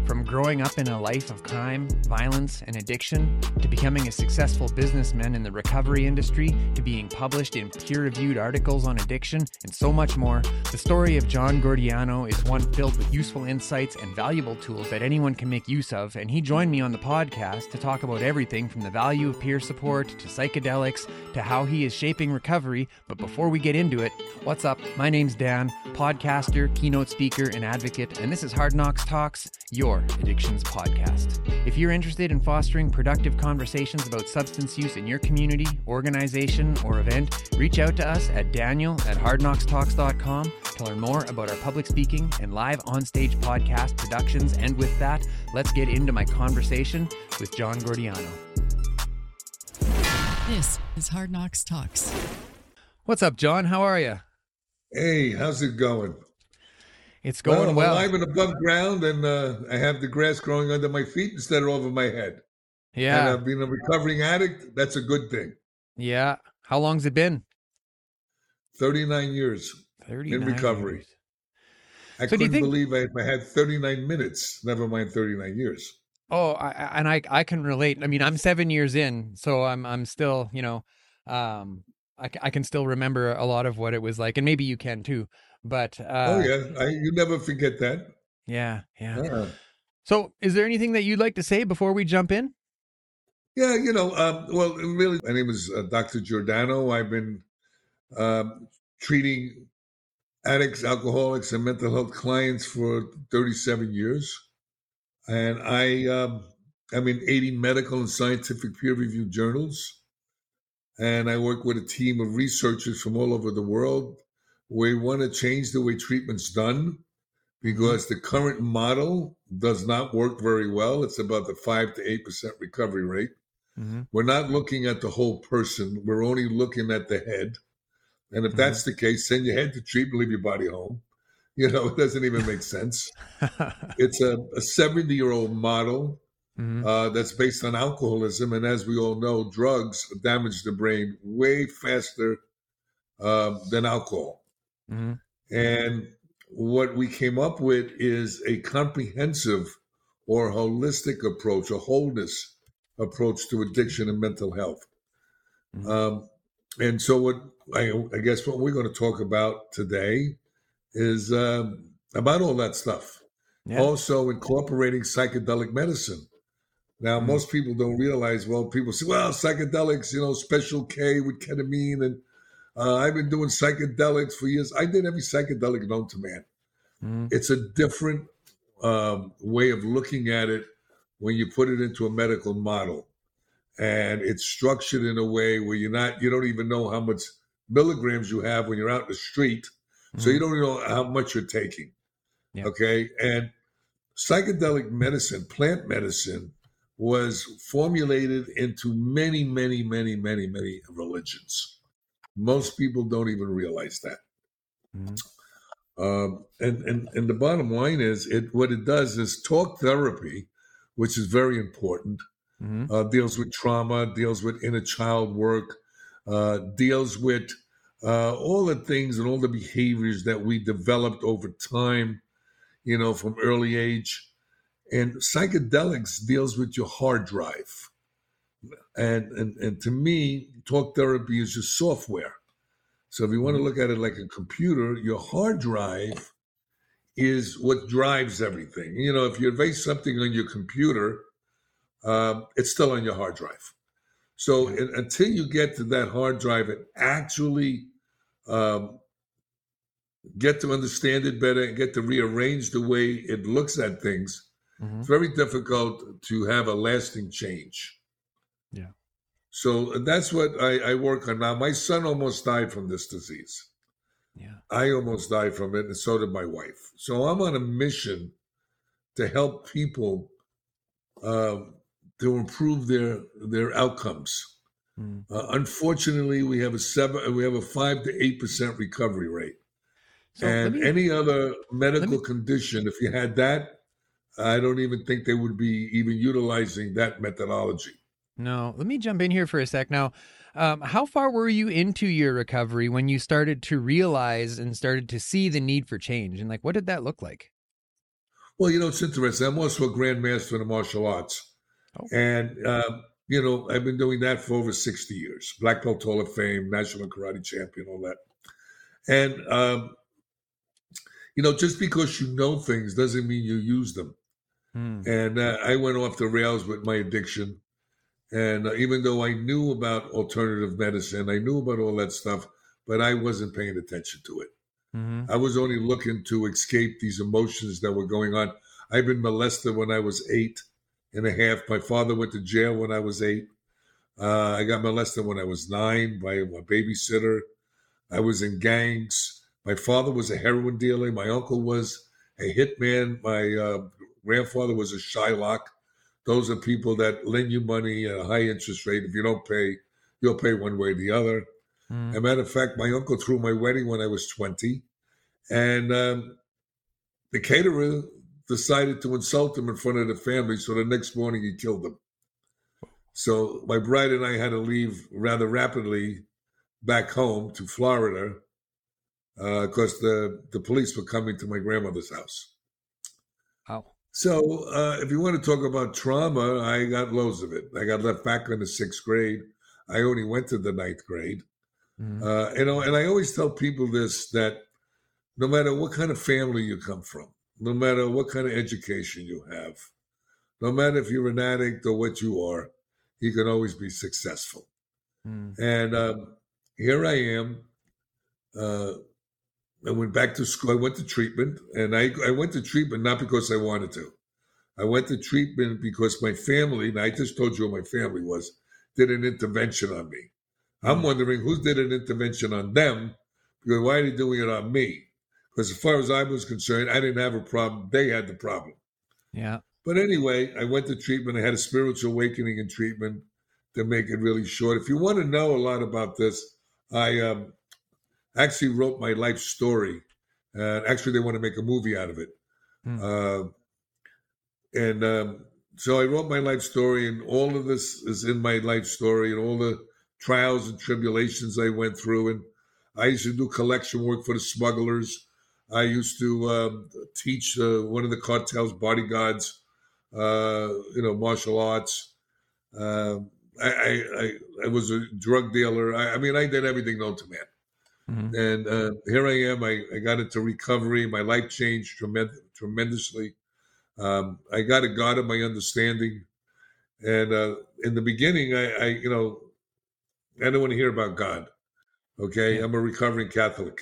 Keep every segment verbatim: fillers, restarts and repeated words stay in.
From growing up in a life of crime, violence, and addiction, to becoming a successful businessman in the recovery industry, to being published in peer-reviewed articles on addiction, and so much more, the story of John Gordiano is one filled with useful insights and valuable tools that anyone can make use of, and he joined me on the podcast to talk about everything from the value of peer support, to psychedelics, to how he is shaping recovery. But before we get into it, what's up? My name's Dan, podcaster, keynote speaker, and advocate, and this is Hard Knocks Talks, your addictions podcast. If you're interested in fostering productive conversations about substance use in your community, organization, or event, reach out to us at daniel at hard knocks talks dot com to learn more about our public speaking and live onstage podcast productions. And with that, let's get into my conversation with John Gordiano. This is Hard Knocks Talks. What's up, John? How are you? Hey, how's it going? It's going well. I'm well. alive and above ground, and uh, I have the grass growing under my feet instead of over my head. Yeah. And uh, being a recovering addict, that's a good thing. Yeah. How long's it been? thirty-nine years thirty-nine in recovery. Years. I So do you couldn't think- believe I, I had thirty-nine minutes, never mind thirty-nine years. Oh, I, and I, I can relate. I mean, I'm seven years in, so I'm, I'm still, you know, um, I, I can still remember a lot of what it was like, and maybe you can too. But uh, oh, yeah. I, you never forget that. yeah, yeah. Uh, So, is there anything that you'd like to say before we jump in? yeah, you know, um, well, really, my name is uh, Doctor Giordano. I've been um, treating addicts, alcoholics, and mental health clients for thirty-seven years. And I, um, I'm in eighty medical and scientific peer-reviewed journals. And I work with a team of researchers from all over the world. We want to change the way treatment's done because the current model does not work very well. It's about the five to eight percent recovery rate. Mm-hmm. We're not looking at the whole person. We're only looking at the head. And if Mhm. that's the case, send your head to treatment, leave your body home. You know, it doesn't even make sense. It's a, a seventy-year-old model mm-hmm. uh, that's based on alcoholism. And as we all know, drugs damage the brain way faster uh, than alcohol. Mm-hmm. And what we came up with is a comprehensive or holistic approach, a wholeness approach to addiction and mental health. Mhm. Um, and so what I, I guess what we're going to talk about today is um, about all that stuff. Yeah. Also incorporating psychedelic medicine. Now, Mhm. most people don't realize, well, people say, well, psychedelics, you know, special K with ketamine, and uh, I've been doing psychedelics for years. I did every psychedelic known to man. Mm-hmm. It's a different um, way of looking at it when you put it into a medical model. And it's structured in a way where you're not, you don't even know how much milligrams you have when you're out in the street. So you don't know how much you're taking. Yeah. Okay. And psychedelic medicine, plant medicine, was formulated into many, many, many, many, many religions. Most people don't even realize that. Mm-hmm. Um, and, and, and the bottom line is, it what it does is talk therapy, which is very important, Mm-hmm. uh, deals with trauma, deals with inner child work, uh, deals with uh, all the things and all the behaviors that we developed over time, you know, from early age. And psychedelics deals with your hard drive. And, and, and to me, talk therapy is just software. So if you want to look at it like a computer, your hard drive is what drives everything. You know, if you erase something on your computer, um, it's still on your hard drive. So Yeah. in, until you get to that hard drive and actually um, get to understand it better and get to rearrange the way it looks at things, Mm-hmm. it's very difficult to have a lasting change. Yeah. So that's what I, I work on now. My son almost died from this disease. Yeah. I almost died from it, and so did my wife. So I'm on a mission to help people um, to improve their their outcomes. Mm-hmm. Uh, unfortunately, we have a seven, we have a five to eight percent recovery rate. So let and me- any other medical me- condition, if you had that, I don't even think they would be even utilizing that methodology. No, let me jump in here for a sec. Now, um, how far were you into your recovery when you started to realize and started to see the need for change? And like, what did that look like? Well, you know, it's interesting. I'm also a grandmaster in the martial arts. Oh. And, um, you know, I've been doing that for over sixty years. Black Belt Hall of Fame, National Karate Champion, all that. And, um, you know, just because you know things doesn't mean you use them. Mm. And uh, I went off the rails with my addiction. And uh, even though I knew about alternative medicine, I knew about all that stuff, but I wasn't paying attention to it. Mm-hmm. I was only looking to escape these emotions that were going on. I've been molested when I was eight and a half. My father went to jail when I was eight. Uh, I got molested when I was nine by a babysitter. I was in gangs. My father was a heroin dealer. My uncle was a hitman. My uh, grandfather was a Shylock. Those are people that lend you money at a high interest rate. If you don't pay, you'll pay one way or the other. Mm. As a matter of fact, my uncle threw my wedding when I was twenty. And um, the caterer decided to insult him in front of the family. So the next morning he killed them. So my bride and I had to leave rather rapidly back home to Florida because uh, the, the police were coming to my grandmother's house. Wow. So uh, if you want to talk about trauma, I got loads of it. I got left back in the sixth grade. I only went to the ninth grade. Mm-hmm. Uh, you know, and I always tell people this, that no matter what kind of family you come from, no matter what kind of education you have, no matter if you're an addict or what you are, you can always be successful. Mm. And um, here I am. Uh, I went back to school. I went to treatment, and I, I went to treatment not because I wanted to. I went to treatment because my family, and I just told you who my family was, did an intervention on me. I'm wondering who did an intervention on them, because why are they doing it on me? Because as far as I was concerned, I didn't have a problem. They had the problem. Yeah. But anyway, I went to treatment. I had a spiritual awakening in treatment, to make it really short. If you want to know a lot about this, I um, actually wrote my life story. And actually, they want to make a movie out of it. Hmm. Uh, and um, so I wrote my life story, and all of this is in my life story, and all the trials and tribulations I went through. And I used to do collection work for the smugglers. I used to um, teach uh, one of the cartel's bodyguards, uh, you know, martial arts. Uh, I, I, I, I was a drug dealer. I, I mean, I did everything known to man. Mm-hmm. And uh, here I am. I, I got into recovery. My life changed tremend- tremendously. Um, I got a God of my understanding. And uh, in the beginning, I, I, you know, I don't want to hear about God. Okay, Yeah. I'm a recovering Catholic.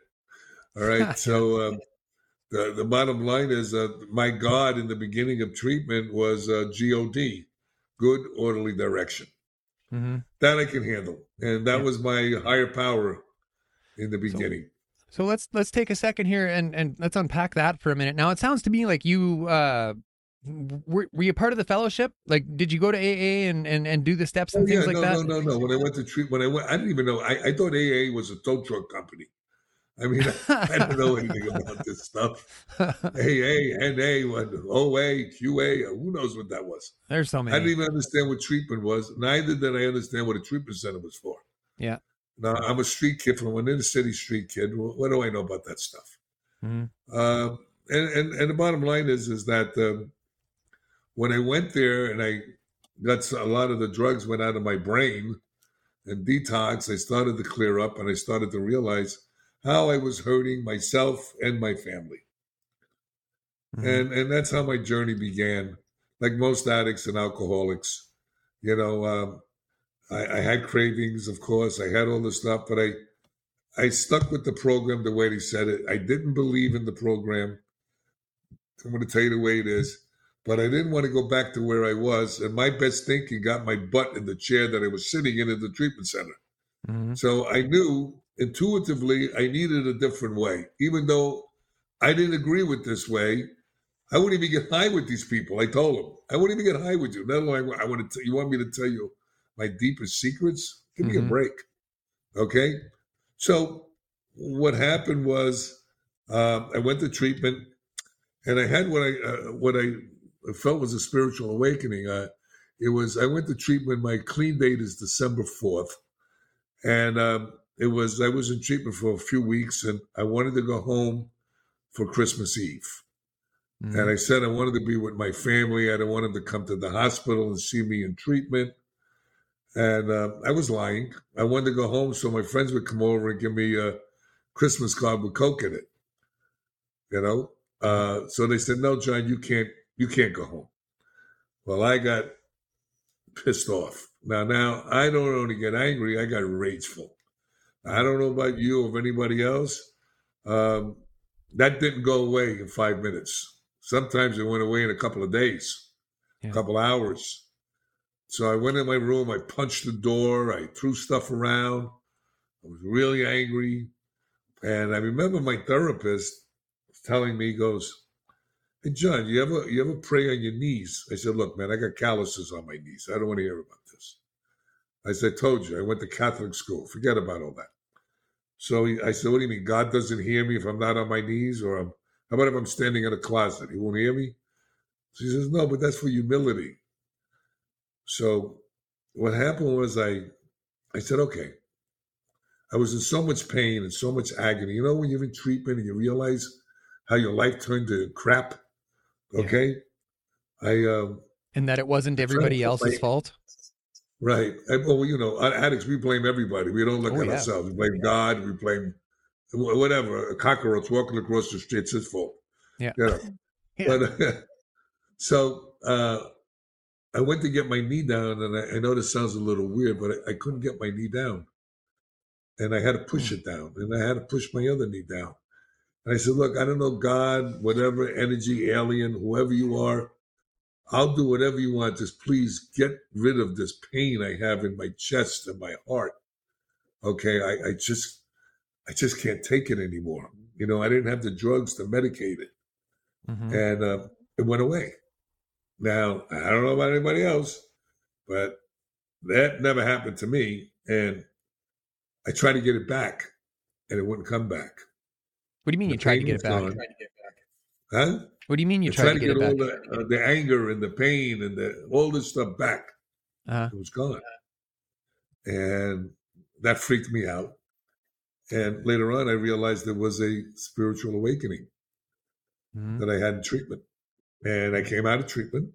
All right. So um, the the bottom line is uh, my God in the beginning of treatment was uh, G O D, good orderly direction. Mm-hmm. That I can handle, and that Yeah. was my higher power in the beginning. So let's let's take a second here and and let's unpack that for a minute. Now it sounds to me like you uh were, were you part of the fellowship? Like, did you go to A A and and, and do the steps and Oh, things yeah, like no, that? no, no, no. When I went to treat, when I went, I didn't even know. I, I thought A A was a tow truck company. I mean, I, I don't know anything about this stuff. A A, N A, O A, Q A, who knows what that was? There's so I didn't many. even understand what treatment was. Neither did I understand what a treatment center was for. Yeah. Now, I'm a street kid from an inner city street kid. What, what do I know about that stuff? Mm-hmm. Uh, and, and and the bottom line is is that um, when I went there and I got a lot of the drugs went out of my brain and detox, I started to clear up and I started to realize how I was hurting myself and my family. Mm-hmm. And and that's how my journey began. Like most addicts and alcoholics, you know, um, I, I had cravings, of course. I had all this stuff, but I I stuck with the program the way they said it. I didn't believe in the program. I'm going to tell you the way it is. But I didn't want to go back to where I was. And my best thinking got my butt in the chair that I was sitting in at the treatment center. Mm-hmm. So I knew intuitively I needed a different way. Even though I didn't agree with this way, I wouldn't even get high with these people. I told them, I wouldn't even get high with you. Not only I want to, t- you want me to tell you my deepest secrets? Give me Mm-hmm. a break. Okay? So what happened was uh, I went to treatment, and I had what I uh, what I felt was a spiritual awakening. Uh, it was I went to treatment. My clean date is December fourth, and um, it was I was in treatment for a few weeks, and I wanted to go home for Christmas Eve. Mm-hmm. And I said I wanted to be with my family. I didn't want them to come to the hospital and see me in treatment. And uh, I was lying. I wanted to go home so my friends would come over and give me a Christmas card with Coke in it. You know? Uh, so they said, no, John, you can't, you can't go home. Well, I got pissed off. Now, now I don't only get angry, I got rageful. I don't know about you or anybody else. Um, that didn't go away in five minutes. Sometimes it went away in a couple of days, Yeah. a couple of hours. So I went in my room, I punched the door, I threw stuff around. I was really angry. And I remember my therapist telling me, he goes, hey, John, you ever you ever pray on your knees? I said, look, man, I got calluses on my knees. I don't want to hear about this. I said, I told you, I went to Catholic school. Forget about all that. So he, I said, what do you mean? God doesn't hear me if I'm not on my knees? Or I'm, how about if I'm standing in a closet? He won't hear me? So he says, no, but that's for humility. So what happened was I, I said, okay. I was in so much pain and so much agony. You know, when you're in treatment and you realize how your life turned to crap, okay? Yeah. I um, And that it wasn't everybody else's my, fault? Right. I, well, you know, addicts, we blame everybody. We don't look oh, at yeah. ourselves. We blame yeah. God. We blame whatever. A cockroach walking across the street, it's his fault. Yeah. You know? yeah. But, uh, so uh, I went to get my knee down, and I, I know this sounds a little weird, but I, I couldn't get my knee down. And I had to push it down, and I had to push my other knee down. And I said, look, I don't know, God, whatever, energy, alien, whoever you are, I'll do whatever you want. Just please get rid of this pain I have in my chest and my heart. Okay, I, I just I just can't take it anymore. You know, I didn't have the drugs to medicate it. Mm-hmm. And uh, it went away. Now, I don't know about anybody else, but that never happened to me. And I tried to get it back, and it wouldn't come back. What do you mean the you tried to get it back? Huh? What do you mean you I tried, tried to to get, get, it all back? the, uh, the anger and the pain and the, all this stuff back. Uh-huh. It was gone. And that freaked me out. And later on, I realized there was a spiritual awakening mm-hmm. that I had in treatment. And I came out of treatment.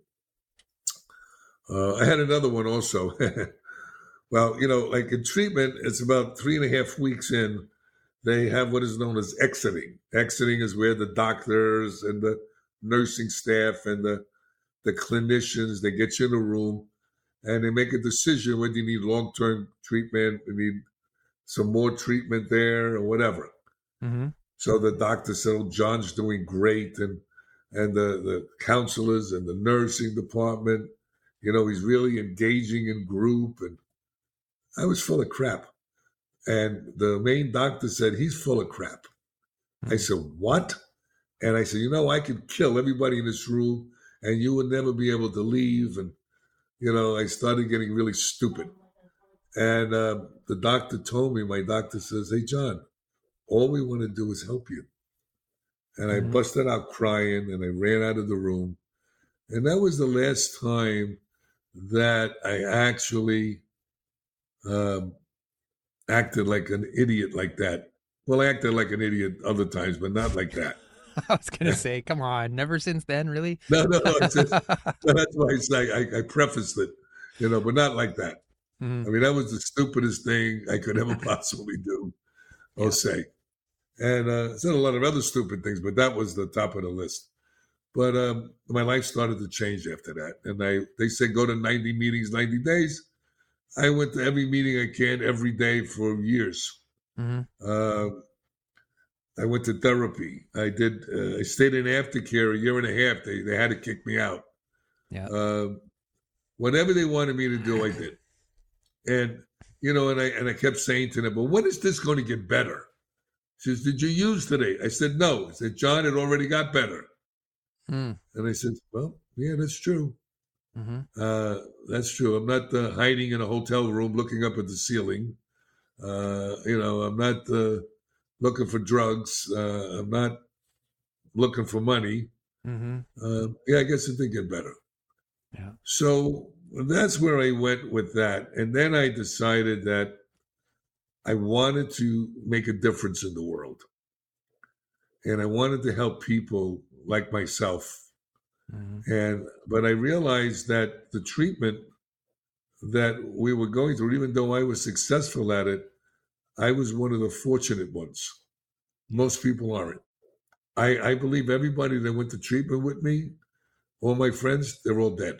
Uh, I had another one also. Well, you know, like in treatment, it's about three and a half weeks in, they have what is known as exiting. Exiting is where the doctors and the nursing staff and the, the clinicians, they get you in a room and they make a decision whether you need long-term treatment, you need some more treatment there or whatever. Mm-hmm. So the doctor said, oh, John's doing great. And, and the, the counselors and the nursing department, you know, he's really engaging in group. And I was full of crap. And the main doctor said, he's full of crap. Mm-hmm. I said, what? And I said, you know, I could kill everybody in this room and you would never be able to leave. And, you know, I started getting really stupid. And uh, the doctor told me, my doctor says, hey, John, all we want to do is help you. And I mm-hmm. busted out crying and I ran out of the room. And that was the last time that I actually um, acted like an idiot like that. Well, I acted like an idiot other times, but not like that. I was going to say, come on, never since then, really? No, no, no. It's just, that's why I, say, I, I prefaced it, you know, but not like that. Mm-hmm. I mean, that was the stupidest thing I could ever possibly do or yeah. say. And uh, I said a lot of other stupid things, but that was the top of the list. But um, my life started to change after that. And I, they said, go to ninety meetings, ninety days. I went to every meeting I can every day for years. Mm-hmm. Uh, I went to therapy. I did. Uh, I stayed in aftercare a year and a half. They they had to kick me out. Yeah. Uh, whatever they wanted me to do, I did. And you know, and I and I kept saying to them, "But when is this going to get better?" She says, "Did you use today?" I said, "No." I said, "John, it already got better." Mm. And I said, "Well, yeah, that's true. Mm-hmm. Uh, that's true. I'm not uh, hiding in a hotel room looking up at the ceiling. Uh, you know, I'm not." Uh, looking for drugs. Uh, I'm not looking for money. Mm-hmm. Uh, yeah, I guess it did get better. Yeah. So that's where I went with that. And then I decided that I wanted to make a difference in the world. And I wanted to help people like myself. Mm-hmm. And but I realized that the treatment that we were going through, even though I was successful at it, I was one of the fortunate ones. Most people aren't. I, I believe everybody that went to treatment with me, all my friends, they're all dead.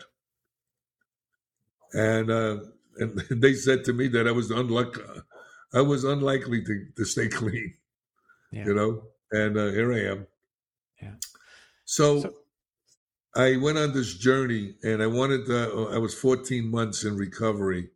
And uh, and they said to me that I was unlucky. I was unlikely to, to stay clean, Yeah. you know. And uh, here I am. Yeah. So, So- I went on this journey, and I wanted. To, I was fourteen months in recovery,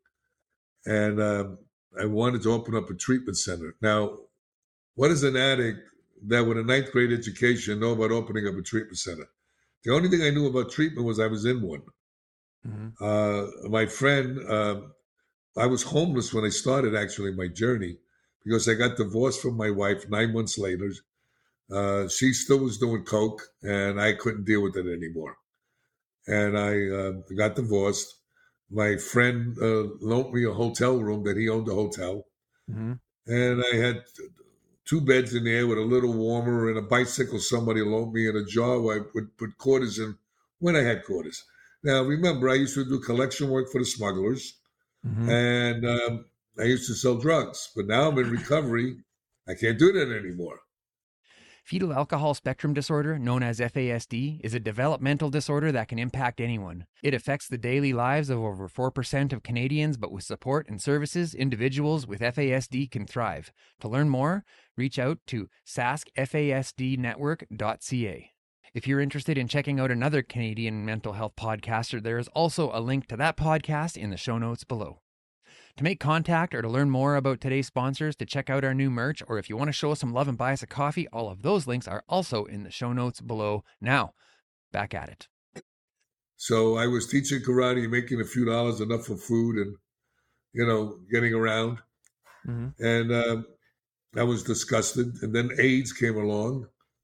and um, I wanted to open up a treatment center. Now, what does an addict that with a ninth grade education know about opening up a treatment center? The only thing I knew about treatment was I was in one. Mm-hmm. Uh, my friend, uh, I was homeless when I started actually my journey because I got divorced from my wife nine months later. Uh, she still was doing coke, and I couldn't deal with it anymore. And I uh, got divorced. My friend uh, loaned me a hotel room that he owned a hotel. Mm-hmm. And I had two beds in there with a little warmer and a bicycle somebody loaned me in a jar where I would put quarters in when I had quarters. Now, remember, I used to do collection work for the smugglers, Mm-hmm. and um, I used to sell drugs. But now I'm in recovery. I can't do that anymore. Fetal alcohol spectrum disorder, known as F A S D, is a developmental disorder that can impact anyone. It affects the daily lives of over four percent of Canadians, but with support and services, individuals with F A S D can thrive. To learn more, reach out to sask f a s d network dot c a. If you're interested in checking out another Canadian mental health podcaster, there is also a link to that podcast in the show notes below. To make contact or to learn more about today's sponsors, to check out our new merch, or if you want to show us some love and buy us a coffee, all of those links are also in the show notes below. Now, back at it. So I was teaching karate, making a few dollars, enough for food and, you know, getting around. Mm-hmm. And uh, I was disgusted. And then AIDS came along.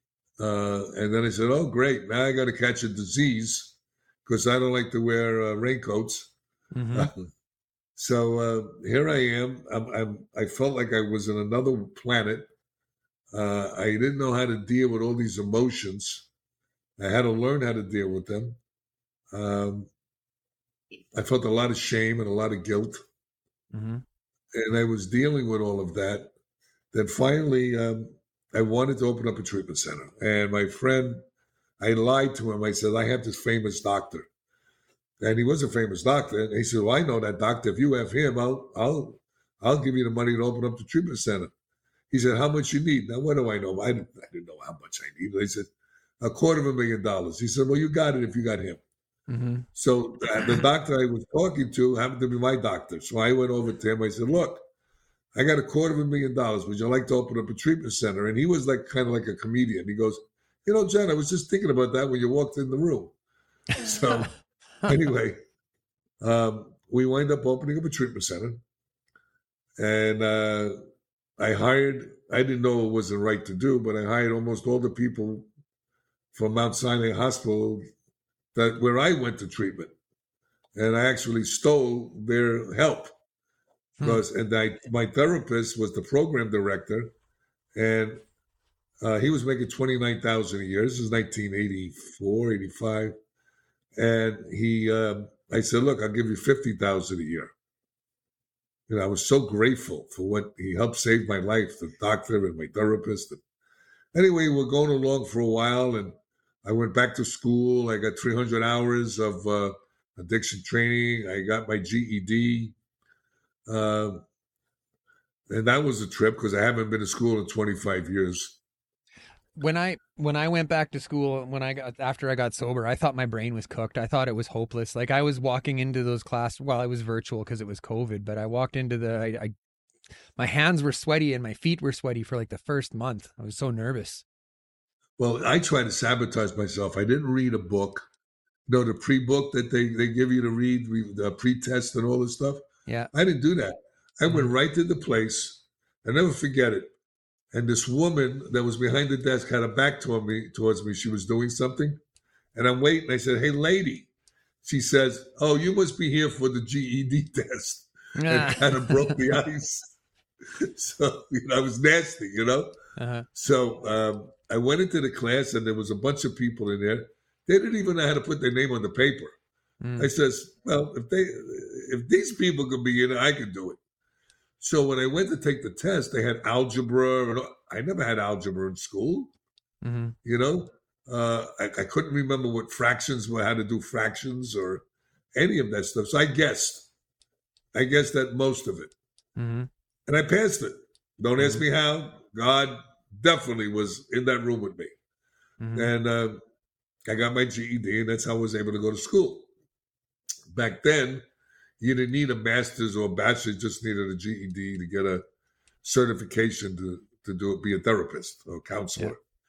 Uh, and then I said, oh, great. Now I got to catch a disease because I don't like to wear uh, raincoats. Mm-hmm. So uh, here I am. I'm, I'm, I felt like I was in another planet. Uh, I didn't know how to deal with all these emotions. I had to learn how to deal with them. Um, I felt a lot of shame and a lot of guilt. Mm-hmm. And I was dealing with all of that. Then finally, um, I wanted to open up a treatment center. And my friend, I lied to him. I said, I have this famous doctor. And he was a famous doctor. And he said, well, I know that doctor. If you have him, I'll I'll I'll give you the money to open up the treatment center. He said, how much you need? Now, what do I know? I didn't, I didn't know how much I needed. I said, a quarter of a million dollars. He said, well, you got it if you got him. Mm-hmm. So uh, the doctor I was talking to happened to be my doctor. So I went over to him. I said, look, I got a quarter of a million dollars. Would you like to open up a treatment center? And he was like kind of like a comedian. He goes, you know, John, I was just thinking about that when you walked in the room. So anyway, um, we wind up opening up a treatment center. And uh, I hired, I didn't know it was the right to do, but I hired almost all the people from Mount Sinai Hospital that where I went to treatment. And I actually stole their help. Because hmm. and I, my therapist was the program director, and uh, he was making twenty-nine thousand dollars a year. This is nineteen eighty-four, eighty-five. And he, um, I said, look, I'll give you fifty thousand dollars a year. You know, I was so grateful for what he helped save my life, the doctor and my therapist. And anyway, we're going along for a while, and I went back to school. I got three hundred hours of uh, addiction training. I got my G E D. Uh, and that was a trip because I haven't been to school in twenty-five years. When I when I went back to school, when I got after I got sober, I thought my brain was cooked. I thought it was hopeless. Like I was walking into those classes. Well, it was virtual because it was COVID, but I walked into the. I, I my hands were sweaty and my feet were sweaty for like the first month. I was so nervous. Well, I tried to sabotage myself. I didn't read a book. You know, the pre-book that they, they give you to read, the pre-test and all this stuff. Yeah. I didn't do that. I went right to the place. I'll never forget it. And this woman that was behind the desk had her back toward me, towards me. She was doing something. And I'm waiting. I said, hey, lady. She says, oh, you must be here for the G E D test. Yeah. And kind of broke the ice. So, you know, I was nasty, you know. Uh-huh. So um, I went into the class and there was a bunch of people in there. They didn't even know how to put their name on the paper. Mm. I says, well, if they, if these people could be in it, I could do it. So when I went to take the test, they had algebra. And I never had algebra in school. Mm-hmm. You know, uh, I, I couldn't remember what fractions were, how to do fractions or any of that stuff. So I guessed. I guessed that most of it. Mm-hmm. And I passed it. Don't ask Mm-hmm. me how. God definitely was in that room with me. Mm-hmm. And uh, I got my G E D, and that's how I was able to go to school. Back then, you didn't need a master's or a bachelor's, you just needed a G E D to get a certification to, to do it, be a therapist or counselor. Yeah.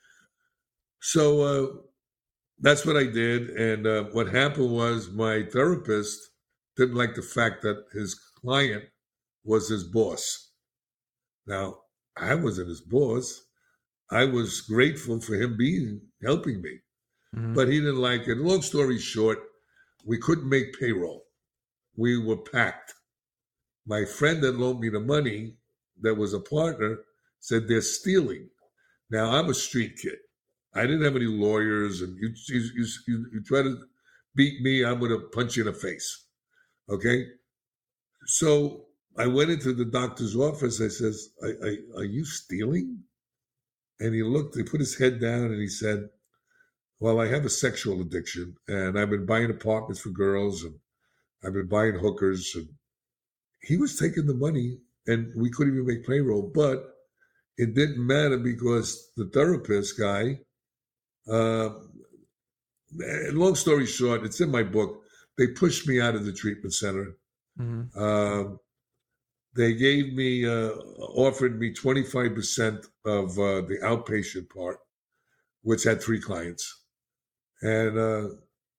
So uh, that's what I did. And uh, what happened was my therapist didn't like the fact that his client was his boss. Now, I wasn't his boss. I was grateful for him being, helping me. Mm-hmm. But he didn't like it. Long story short, we couldn't make payroll. We were packed. My friend that loaned me the money, that was a partner, said they're stealing. Now, I'm a street kid. I didn't have any lawyers, and you you you, you, you try to beat me, I'm going to punch you in the face. Okay? So I went into the doctor's office. I says, I, I, are you stealing? And he looked, he put his head down and he said, well, I have a sexual addiction and I've been buying apartments for girls and I've been buying hookers. And he was taking the money and we couldn't even make payroll, but it didn't matter because the therapist guy, uh, long story short, it's in my book, they pushed me out of the treatment center. Mm-hmm. Uh, they gave me, uh, offered me twenty-five percent of uh, the outpatient part, which had three clients. And uh,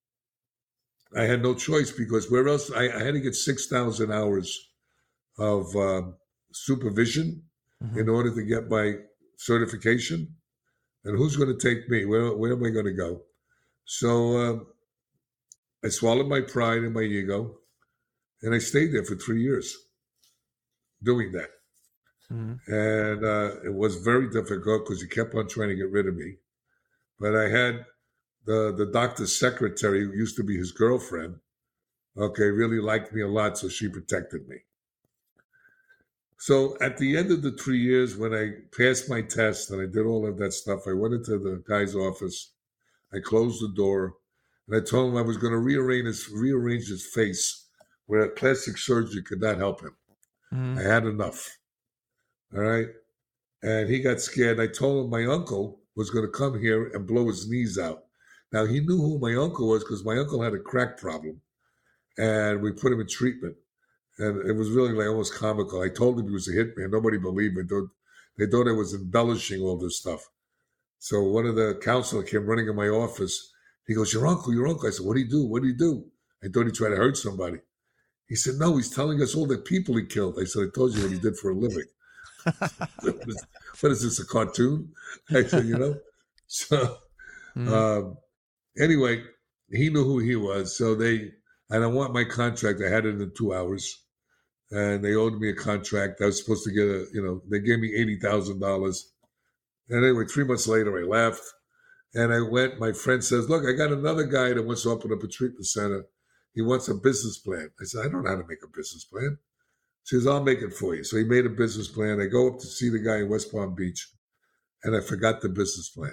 I had no choice because where else, I, I had to get six thousand hours of uh, supervision Mm-hmm. in order to get my certification. And who's going to take me? Where, where am I going to go? So uh, I swallowed my pride and my ego, and I stayed there for three years doing that. Mm-hmm. And uh, it was very difficult because he kept on trying to get rid of me. But I had the, the doctor's secretary, who used to be his girlfriend, okay, really liked me a lot, so she protected me. So at the end of the three years, when I passed my test and I did all of that stuff, I went into the guy's office. I closed the door, and I told him I was going to rearrange his, rearrange his face where plastic surgery could not help him. Mm-hmm. I had enough. All right? And he got scared. I told him my uncle was going to come here and blow his knees out. Now, he knew who my uncle was because my uncle had a crack problem, and we put him in treatment. And it was really like almost comical. I told him he was a hitman. Nobody believed me. They thought, they thought I was embellishing all this stuff. So one of the counselor came running in my office. He goes, your uncle, your uncle. I said, what do you do? What do you do? I thought he tried to hurt somebody. He said, no, he's telling us all the people he killed. I said, I told you what he did for a living. What is this, a cartoon? I said, you know? So Mm-hmm. um, anyway, he knew who he was. So they, and I want my contract. I had it in two hours. And they owed me a contract. I was supposed to get a, you know, they gave me eighty thousand dollars. And anyway, three months later, I left. And I went, my friend says, look, I got another guy that wants to open up a treatment center. He wants a business plan. I said, I don't know how to make a business plan. She says, I'll make it for you. So he made a business plan. I go up to see the guy in West Palm Beach, and I forgot the business plan.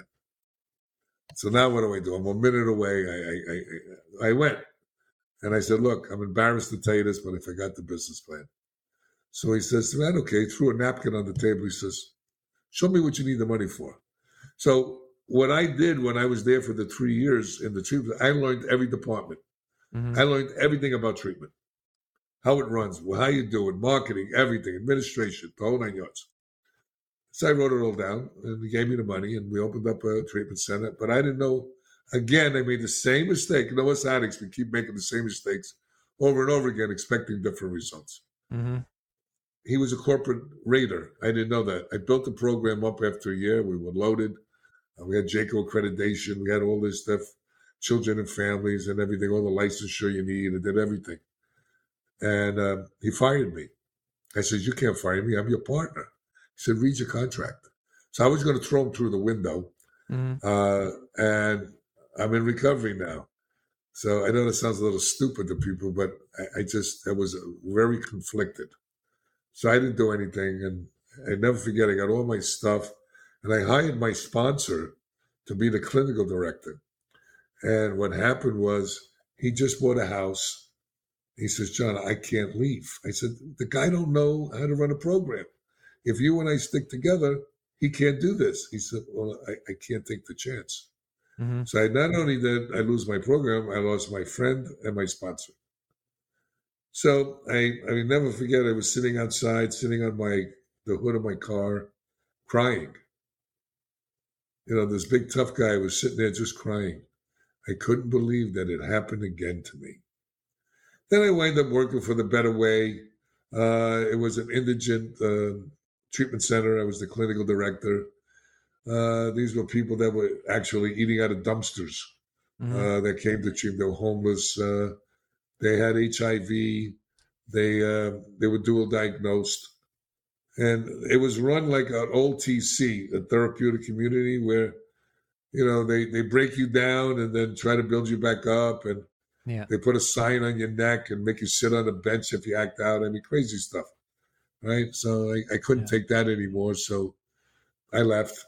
So now what do I do? I'm a minute away. I I, I, I went. And I said, look, I'm embarrassed to tell you this, but I forgot the business plan. So he says, man, okay, he threw a napkin on the table. He says, show me what you need the money for. So what I did when I was there for the three years in the treatment, I learned every department. Mm-hmm. I learned everything about treatment, how it runs, how you do it, marketing, everything, administration, the whole nine yards. So I wrote it all down, and he gave me the money, and we opened up a treatment center. But I didn't know, again, I made the same mistake. You know, us addicts, we keep making the same mistakes over and over again, expecting different results. Mm-hmm. He was a corporate raider. I didn't know that. I built the program up after a year. We were loaded. Uh, we had JACO accreditation. We had all this stuff, children and families and everything, all the licensure you need. I did everything. And uh, he fired me. I said, you can't fire me. I'm your partner. He said, read your contract. So I was going to throw him through the window. Mm-hmm. Uh, and I'm in recovery now. So I know that sounds a little stupid to people, but I, I just, I was very conflicted. So I didn't do anything. And I never forget, I got all my stuff and I hired my sponsor to be the clinical director. And what happened was he just bought a house. He says, John, I can't leave. I said, the guy don't know how to run a program. If you and I stick together, he can't do this. He said, well, I, I can't take the chance. Mm-hmm. So I, not only did I lose my program, I lost my friend and my sponsor. So I, I never forget, I was sitting outside, sitting on my the hood of my car, crying. You know, this big tough guy was sitting there just crying. I couldn't believe that it happened again to me. Then I wound up working for the Better Way. Uh, it was an indigent uh, treatment center. I was the clinical director. Uh, these were people that were actually eating out of dumpsters. Mm-hmm. Uh, that came to treat. They were homeless. Uh, they had H I V. They uh, they were dual diagnosed, and it was run like an old T C, a therapeutic community, where you know they they break you down and then try to build you back up, and Yeah. they put a sign on your neck and make you sit on a bench if you act out. I mean, crazy stuff, right? So I, I couldn't Yeah. take that anymore, so I left.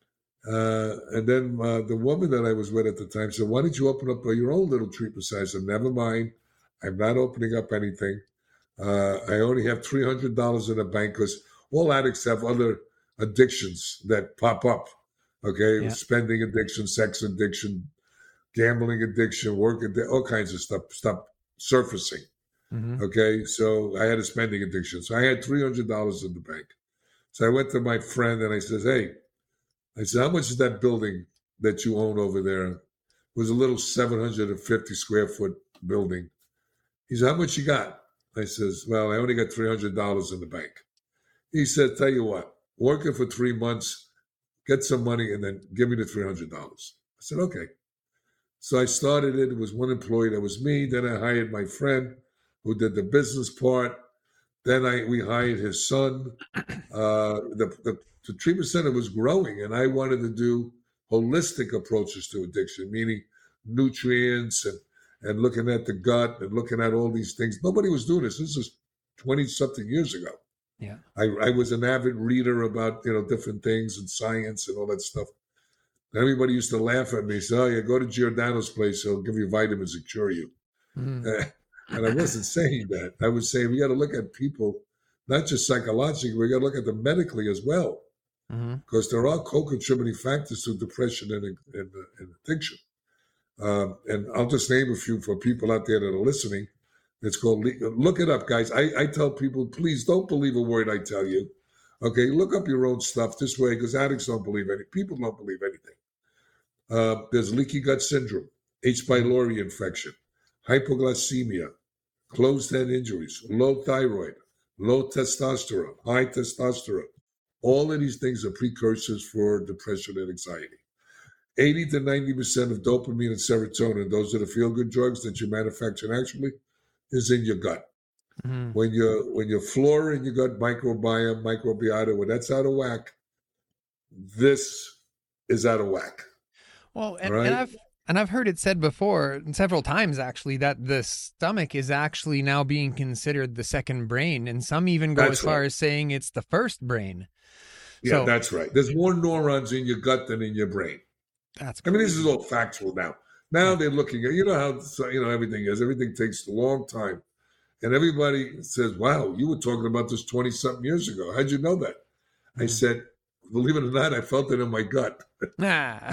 Uh, and then uh, the woman that I was with at the time said, why don't you open up your own little treatment center? I said, never mind. I'm not opening up anything. Uh, I only have three hundred dollars in the bank because all addicts have other addictions that pop up, okay? Yeah. Spending addiction, sex addiction, gambling addiction, work addiction, all kinds of stuff, stuff surfacing, Mm-hmm. okay? So I had a spending addiction. So I had three hundred dollars in the bank. So I went to my friend and I said, hey, I said, how much is that building that you own over there? It was a little seven hundred fifty square foot building. He said, how much you got? I says, well, I only got three hundred dollars in the bank. He said, tell you what, working for three months, get some money, and then give me the three hundred dollars. I said, okay. So I started it. It was one employee. That was me. Then I hired my friend who did the business part. Then I we hired his son. Uh, the, the, the treatment center was growing, and I wanted to do holistic approaches to addiction, meaning nutrients and, and looking at the gut and looking at all these things. Nobody was doing this. This was twenty-something years ago. Yeah. I, I was an avid reader about, you know, different things and science and all that stuff. Everybody used to laugh at me. Say, oh, yeah, go to Giordano's place. He'll give you vitamins and cure you. Mm-hmm. Uh, and I wasn't saying that. I was saying we got to look at people, not just psychologically, we got to look at them medically as well. Mm-hmm. Because there are co-contributing factors to depression and, and, and addiction. Um, and I'll just name a few for people out there that are listening. It's called, look it up, guys. I, I tell people, please don't believe a word I tell you. Okay, look up your own stuff this way, because addicts don't believe anything. People don't believe anything. Uh, there's leaky gut syndrome, H. pylori infection, hypoglycemia, closed head injuries, low thyroid, low testosterone, high testosterone. All of these things are precursors for depression and anxiety. eighty to ninety percent of dopamine and serotonin, those are the feel-good drugs that you manufacture naturally, is in your gut. Mm-hmm. When your when your flora in your gut microbiome, microbiota, when that's out of whack, this is out of whack. Well, and, Right? and I've and I've heard it said before, and several times actually, that the stomach is actually now being considered the second brain, and some even go That's as far right. as saying it's the first brain. Yeah, So- that's right. There's more neurons in your gut than in your brain. That's I mean, this is crazy. all factual now. Now they're looking at, you know how so, you know everything is. Everything takes a long time, and everybody says, "Wow, you were talking about this twenty something years ago. How'd you know that?" I Mm. said, "Believe it or not, I felt it in my gut." Ah.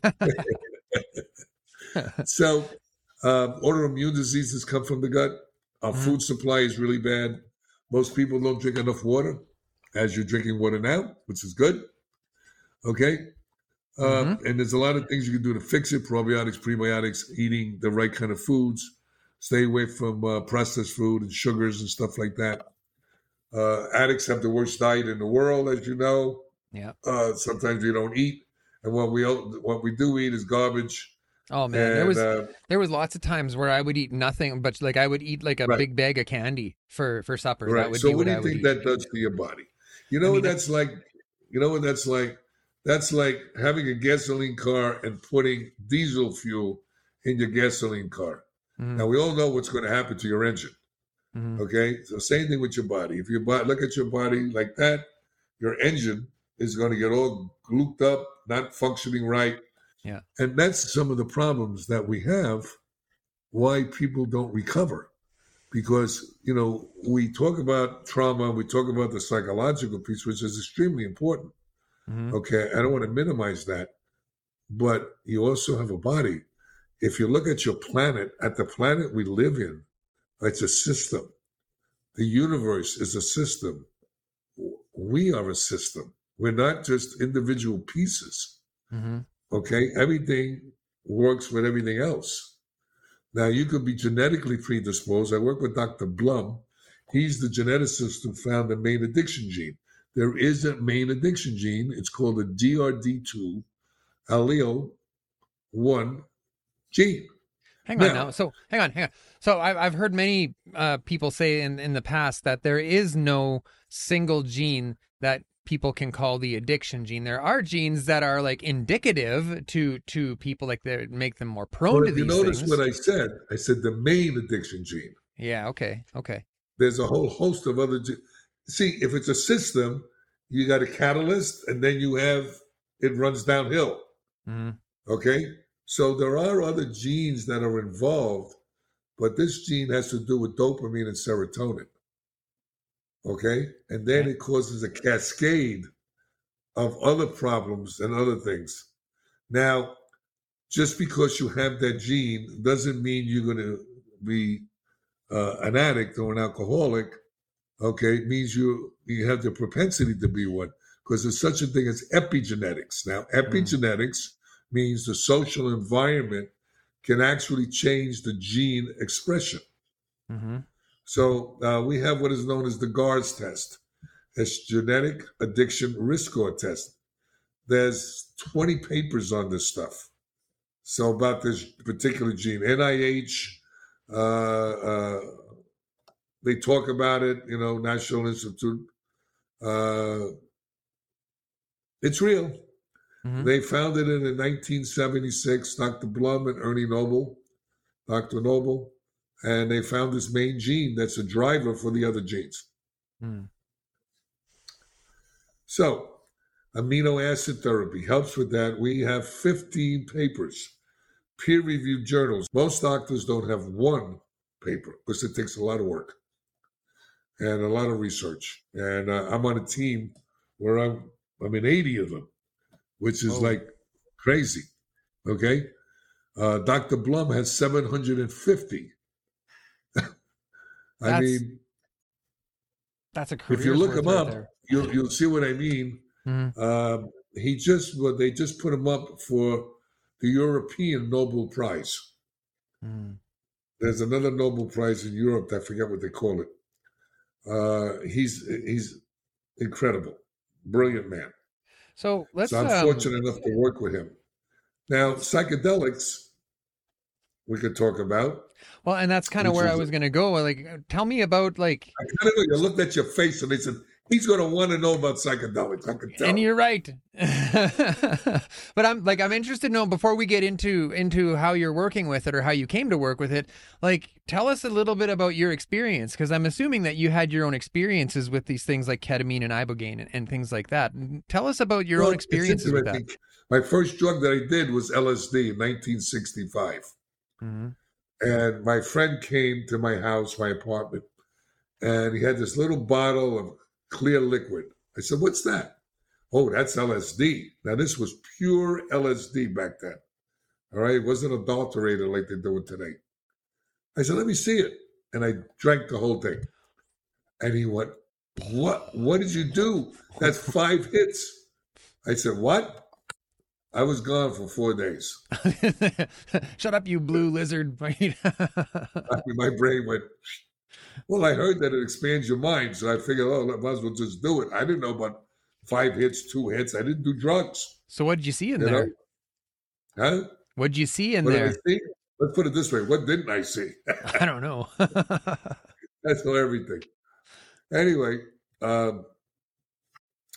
So, um, autoimmune diseases come from the gut. Our Mhm. food supply is really bad. Most people don't drink enough water, as you're drinking water now, which is good. Okay. Uh, and there's a lot of things you can do to fix it: probiotics, prebiotics, eating the right kind of foods, stay away from uh, processed food and sugars and stuff like that. Uh, addicts have the worst diet in the world, as you know. Yeah. Uh, sometimes we don't eat, and what we what we do eat is garbage. Oh man, there And, was uh, there was lots of times where I would eat nothing, but like I would eat like a Right. big bag of candy for for supper. That Right. would So be what what do I you would think eat. that does to your body? You know I what mean, that's like? You know what that's like? That's like having a gasoline car and putting diesel fuel in your gasoline car. Mm-hmm. Now, we all know what's going to happen to your engine. Mm-hmm. Okay? So same thing with your body. If your body, look at your body like that, your engine is going to get all glooped up, not functioning right. Yeah. And that's some of the problems that we have, why people don't recover. Because, you know, we talk about trauma, we talk about the psychological piece, which is extremely important. Mm-hmm. Okay, I don't want to minimize that, but you also have a body. If you look at your planet, at the planet we live in, it's a system. The universe is a system. We are a system. We're not just individual pieces. Mm-hmm. Okay, everything works with everything else. Now, you could be genetically predisposed. I work with Doctor Blum. He's the geneticist who found the main addiction gene. There is a main addiction gene. It's called the D R D two allele one gene. Hang on now. now. So hang on, hang on. So I've I've heard many uh, people say in, in the past that there is no single gene that people can call the addiction gene. There are genes that are like indicative to to people, like they make them more prone well, to these things. You notice things. what I said? I said the main addiction gene. Yeah. Okay. Okay. There's a whole host of other genes. See, if it's a system, you got a catalyst, and then you have it runs downhill. Mm-hmm. Okay, so there are other genes that are involved, but this gene has to do with dopamine and serotonin. Okay, and then it causes a cascade of other problems and other things. Now, just because you have that gene doesn't mean you're going to be uh, an addict or an alcoholic. Okay, it means you you have the propensity to be one, because there's such a thing as epigenetics. Now, epigenetics mm. means the social environment can actually change the gene expression. Mm-hmm. So uh, we have what is known as the GARS test. It's genetic addiction risk score test. There's twenty papers on this stuff. So about this particular gene, N I H, uh, uh, they talk about it, you know, National Institute. Uh, it's real. Mm-hmm. They found it in nineteen seventy-six, Doctor Blum and Ernie Noble, Doctor Noble, and they found this main gene that's a driver for the other genes. Mm. So, amino acid therapy helps with that. We have fifteen papers, peer-reviewed journals. Most doctors don't have one paper because it takes a lot of work and a lot of research. And uh, I'm on a team where I'm, I'm in eighty of them, which is oh. like crazy, okay? Uh, Doctor Blum has seven hundred fifty. I that's, mean, that's a career. If you look him right up, there. you'll you'll see what I mean. Mm-hmm. Um, he just well, they just put him up for the European Nobel Prize. Mm-hmm. There's another Nobel Prize in Europe. I forget what they call it. Uh, he's he's incredible, brilliant man. So let's. So I'm um... fortunate enough to work with him. Now, psychedelics, we could talk about. Well, and that's kind of where I was going to go. Like, tell me about like. I kind of know. You looked at your face and they said, he's going to want to know about psychedelics. I can tell. And you're right. But I'm like, I'm interested to know, before we get into into how you're working with it or how you came to work with it, like, tell us a little bit about your experience, because I'm assuming that you had your own experiences with these things like ketamine and ibogaine and, and things like that. Tell us about your well, own experiences with that. My first drug that I did was L S D in nineteen sixty-five. Mm-hmm. And my friend came to my house, my apartment, and he had this little bottle of clear liquid. I said, what's that? Oh, that's L S D. Now, this was pure L S D back then. All right? It wasn't adulterated like they do it today. I said, let me see it. And I drank the whole thing. And he went, what? What did you do? That's five hits. I said, what? I was gone for four days. Shut up, you blue lizard. I mean, my brain went, well, I heard that it expands your mind. So I figured, oh, I might as well just do it. I didn't know about five hits, two hits. I didn't do drugs. So what did you see in you there? Know? Huh? What did you see in what there? Did I see? Let's put it this way. What didn't I see? I don't know. That's all everything. Anyway, um,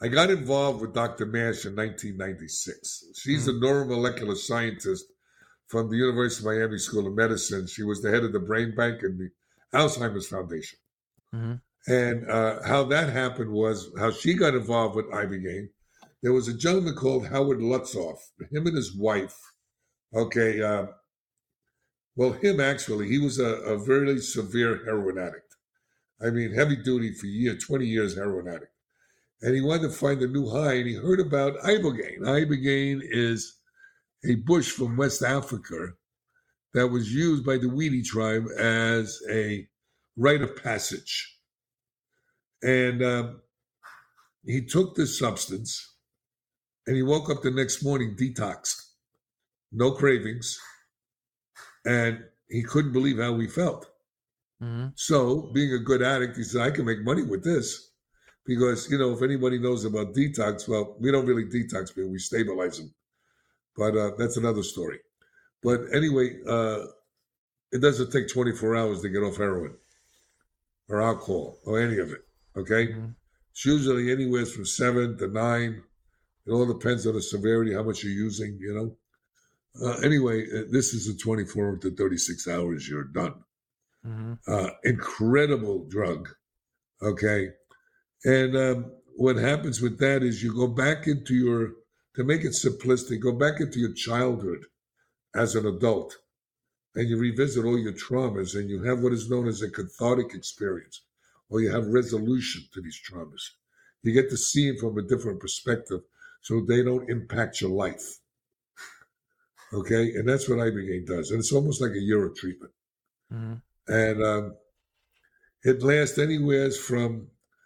I got involved with Doctor Mash in nineteen ninety-six. She's Mm-hmm. a neuromolecular scientist from the University of Miami School of Medicine. She was the head of the brain bank and the Alzheimer's Foundation. Mm-hmm. And uh, how that happened was how she got involved with Ibogaine. There was a gentleman called Howard Lutzoff, him and his wife. Okay, uh, well, him actually, he was a, a very severe heroin addict. I mean, heavy duty for years, twenty years heroin addict. And he wanted to find a new high, and he heard about Ibogaine. Ibogaine is a bush from West Africa that was used by the Weedy tribe as a rite of passage. And um, he took this substance, and he woke up the next morning detoxed, no cravings, and he couldn't believe how he felt. Mm-hmm. So, being a good addict, he said, I can make money with this. Because, you know, if anybody knows about detox, well, we don't really detox people, we stabilize them. But uh, that's another story. But anyway, uh, it doesn't take twenty-four hours to get off heroin or alcohol or any of it, okay? Mm-hmm. It's usually anywhere from seven to nine. It all depends on the severity, how much you're using, you know? Uh, anyway, uh, this is in twenty-four to thirty-six hours, you're done. Mm-hmm. Uh, incredible drug, okay? And um, what happens with that is you go back into your, to make it simplistic, go back into your childhood as an adult, and you revisit all your traumas, and you have what is known as a cathartic experience, or you have resolution to these traumas. You get to see them from a different perspective so they don't impact your life. Okay? And that's what Ibogaine does. And it's almost like a year of treatment. Mm-hmm. And um, it lasts anywhere from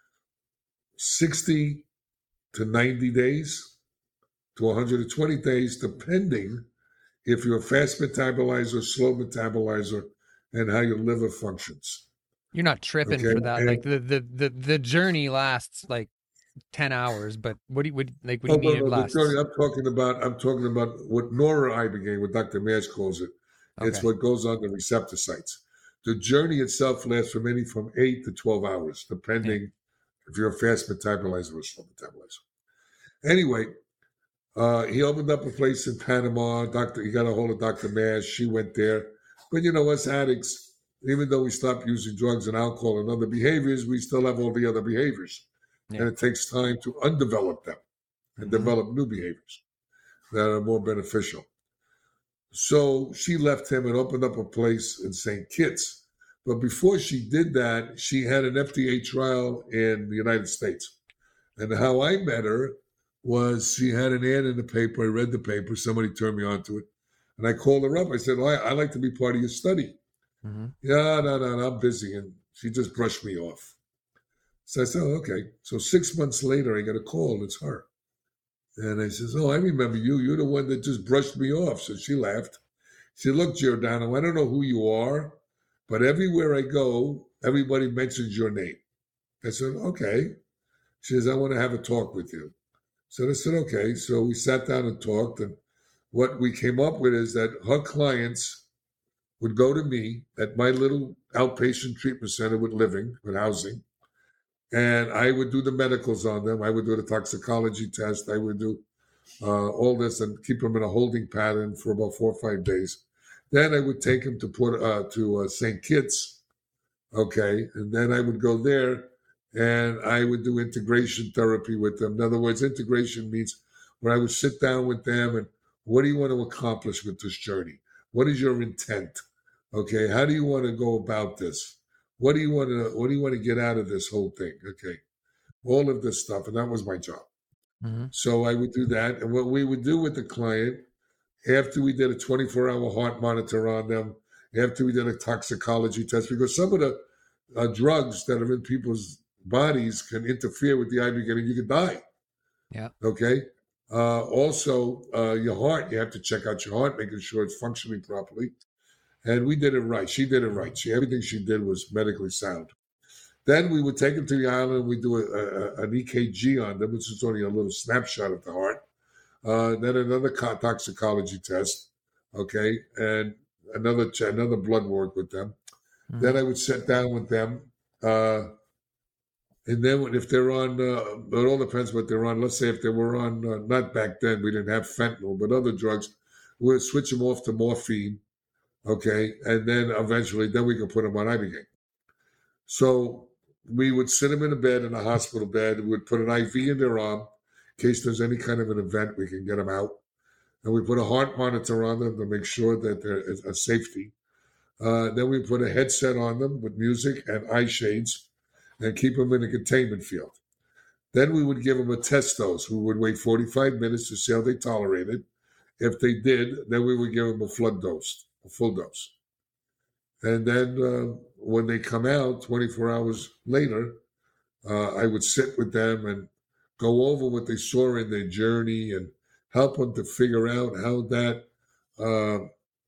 sixty to ninety days to one hundred twenty days, depending if you're a fast metabolizer, slow metabolizer, and how your liver functions. You're not tripping Okay, for that. and- Like the, the the the journey lasts like ten hours, but what do you would like? What do Oh, you mean no, it no, the lasts? journey I'm talking about, I'm talking about what Nora Ibogaine, what Doctor Mash calls it. It's Okay. what goes on the receptor sites. The journey itself lasts from any from eight to twelve hours, depending if you're a fast metabolizer or a slow metabolizer. Anyway, uh, he opened up a place in Panama. Doctor, he got a hold of Doctor Mash. She went there. But you know, us addicts, even though we stopped using drugs and alcohol and other behaviors, we still have all the other behaviors. Yeah. And it takes time to undevelop them and Mhm. develop new behaviors that are more beneficial. So she left him and opened up a place in Saint Kitts. But before she did that, she had an F D A trial in the United States. And how I met her was she had an ad in the paper. I read the paper. Somebody turned me on to it. And I called her up. I said, well, I, I'd like to be part of your study. Mm-hmm. Yeah, no, no, no, I'm busy. And she just brushed me off. So I said, oh, okay. So six months later, I get a call. It's her. And I says, oh, I remember you. You're the one that just brushed me off. So she laughed. She said, look, Giordano, I don't know who you are, but everywhere I go, everybody mentions your name. I said, okay. She says, I want to have a talk with you. So I said, okay. So we sat down and talked. And what we came up with is that her clients would go to me at my little outpatient treatment center with living, with housing. And I would do the medicals on them. I would do the toxicology test. I would do uh, all this and keep them in a holding pattern for about four or five days. Then I would take them to Port, uh, to uh, Saint Kitts, okay? And then I would go there and I would do integration therapy with them. In other words, integration means where I would sit down with them and what do you want to accomplish with this journey? What is your intent? Okay, how do you want to go about this? What do you want to what do you want to get out of this whole thing? Okay. All of this stuff. And that was my job. Mm-hmm. So I would do that. And what we would do with the client, after we did a twenty-four hour heart monitor on them, after we did a toxicology test, because some of the uh, drugs that are in people's bodies can interfere with the ibogaine and you could die. Yeah. Okay. Uh, also, uh, your heart, you have to check out your heart, making sure it's functioning properly. And we did it right. She did it right. She everything she did was medically sound. Then we would take them to the island. And we do a, a, an E K G on them, which is only a little snapshot of the heart. Uh, then another toxicology test, okay, and another another blood work with them. Mm-hmm. Then I would sit down with them, uh, And then when- if they're on, uh, it all depends what they're on. Let's say if they were on, uh, not back then, we didn't have fentanyl, but other drugs, we'd switch them off to morphine, okay? And then eventually, then we could put them on Ibogaine. So we would sit them in a bed, in a hospital bed. We would put an I V in their arm in case there's any kind of an event, we can get them out. And we put a heart monitor on them to make sure that there is a safety. Uh, then we put a headset on them with music and eye shades and keep them in a containment field. Then we would give them a test dose. We would wait forty-five minutes to see how they tolerated. If they did, then we would give them a flood dose, a full dose. And then uh, when they come out twenty-four hours later, uh, I would sit with them and go over what they saw in their journey and help them to figure out how that uh,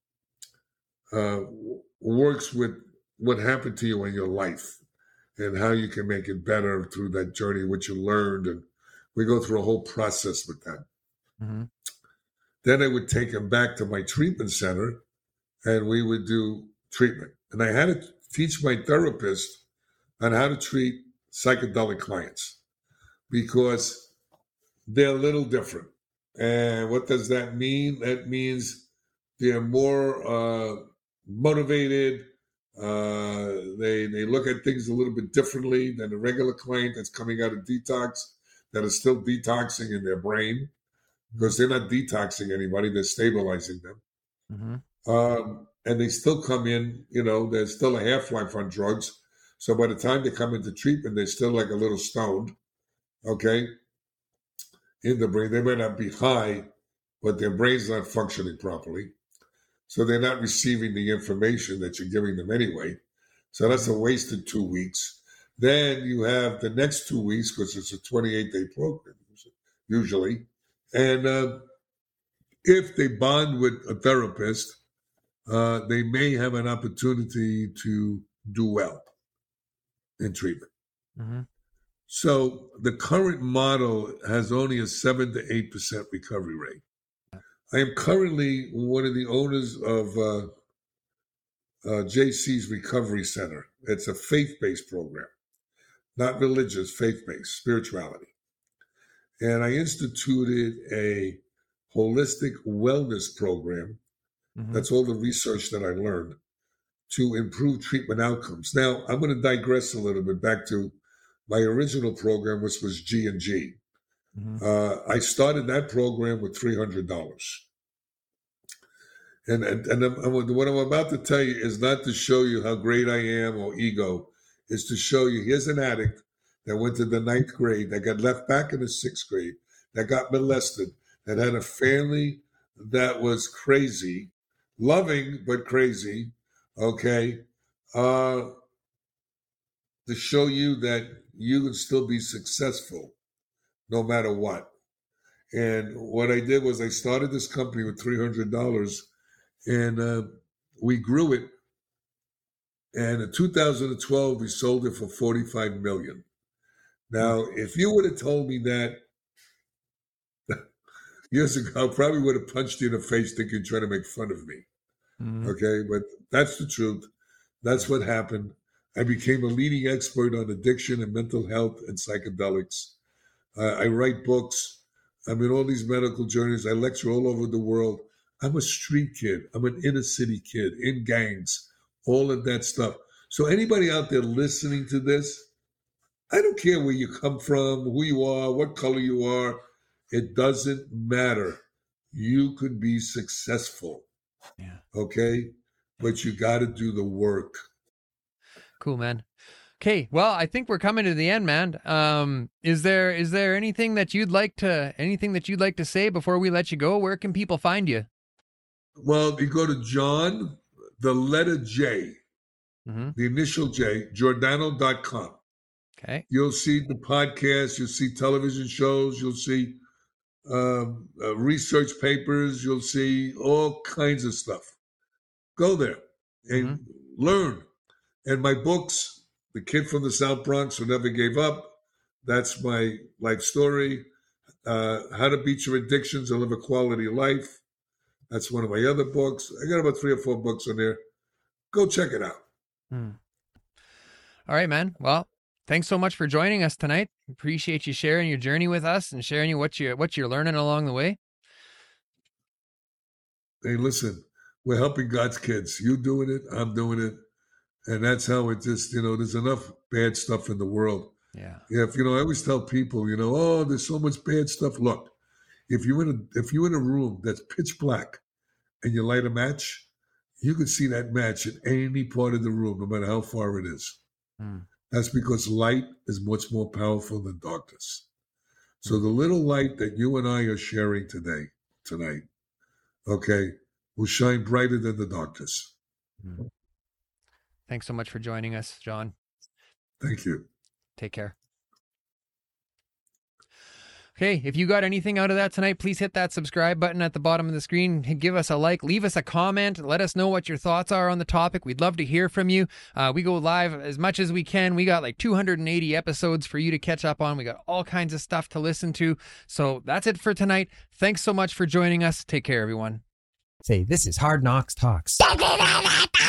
uh, works with what happened to you in your life and how you can make it better through that journey, what you learned. And we go through a whole process with that. Mm-hmm. Then I would take them back to my treatment center and we would do treatment. And I had to teach my therapist on how to treat psychedelic clients because they're a little different. And what does that mean? That means they're more uh, motivated. Uh, they they look at things a little bit differently than a regular client that's coming out of detox, that is still detoxing in their brain, because they're not detoxing anybody, they're stabilizing them. Mm-hmm. Um, and they still come in, you know, there's still a half-life on drugs. So by the time they come into treatment, they're still like a little stoned, okay, in the brain. They may not be high, but their brain's not functioning properly. So they're not receiving the information that you're giving them anyway. So that's a wasted two weeks. Then you have the next two weeks, because it's a twenty-eight day program, usually. And uh, if they bond with a therapist, uh, they may have an opportunity to do well in treatment. Mm-hmm. So the current model has only a seven to eight percent recovery rate. I am currently one of the owners of uh, uh, J C's Recovery Center. It's a faith-based program, not religious, faith-based, spirituality. And I instituted a holistic wellness program. Mm-hmm. That's all the research that I learned to improve treatment outcomes. Now, I'm going to digress a little bit back to my original program, which was G and G. Mm-hmm. Uh, I started that program with three hundred dollars. And, and, and I'm, what I'm about to tell you is not to show you how great I am or ego. It's to show you, here's an addict that went to the ninth grade, that got left back in the sixth grade, that got molested, that had a family that was crazy, loving but crazy, okay, uh, to show you that you can still be successful no matter what. And what I did was I started this company with three hundred dollars, and uh, we grew it. And in two thousand twelve, we sold it for forty-five million dollars. Now, if you would have told me that years ago, I probably would have punched you in the face thinking you're trying to make fun of me. Mm-hmm. Okay, but that's the truth. That's what happened. I became a leading expert on addiction and mental health and psychedelics. Uh, I write books. I'm in all these medical journeys. I lecture all over the world. I'm a street kid. I'm an inner city kid in gangs, all of that stuff. So anybody out there listening to this, I don't care where you come from, who you are, what color you are. It doesn't matter. You could be successful. Yeah. Okay? But you got to do the work. Cool, man. Okay, well, I think we're coming to the end, man. Um, is there is there anything that you'd like to anything that you'd like to say before we let you go? Where can people find you? Well, you go to John, the letter J, mm-hmm. the initial J, Giordano dot com. Okay. You'll see the podcast, you'll see television shows, you'll see um, uh, research papers, you'll see all kinds of stuff. Go there and mm-hmm. learn. And my books, The Kid from the South Bronx Who Never Gave Up, that's my life story. Uh, How to Beat Your Addictions and Live a Quality Life. That's one of my other books. I got about three or four books on there. Go check it out. Hmm. All right, man. Well, thanks so much for joining us tonight. Appreciate you sharing your journey with us and sharing what you what you're learning along the way. Hey, listen, we're helping God's kids. You doing it, I'm doing it. And that's how it just, you know, there's enough bad stuff in the world. Yeah. Yeah. If, you know, I always tell people, you know, oh, there's so much bad stuff. Look, if you're in a, if you're in a room that's pitch black and you light a match, you can see that match in any part of the room, no matter how far it is. Mm. That's because light is much more powerful than darkness. So mm. the little light that you and I are sharing today, tonight, okay, will shine brighter than the darkness. Mm. Thanks so much for joining us, John. Thank you. Take care. Okay, if you got anything out of that tonight, please hit that subscribe button at the bottom of the screen. Give us a like, leave us a comment, let us know what your thoughts are on the topic. We'd love to hear from you. Uh, we go live as much as we can. We got like two hundred eighty episodes for you to catch up on. We got all kinds of stuff to listen to. So that's it for tonight. Thanks so much for joining us. Take care, everyone. Say, this is Hard Knocks Talks.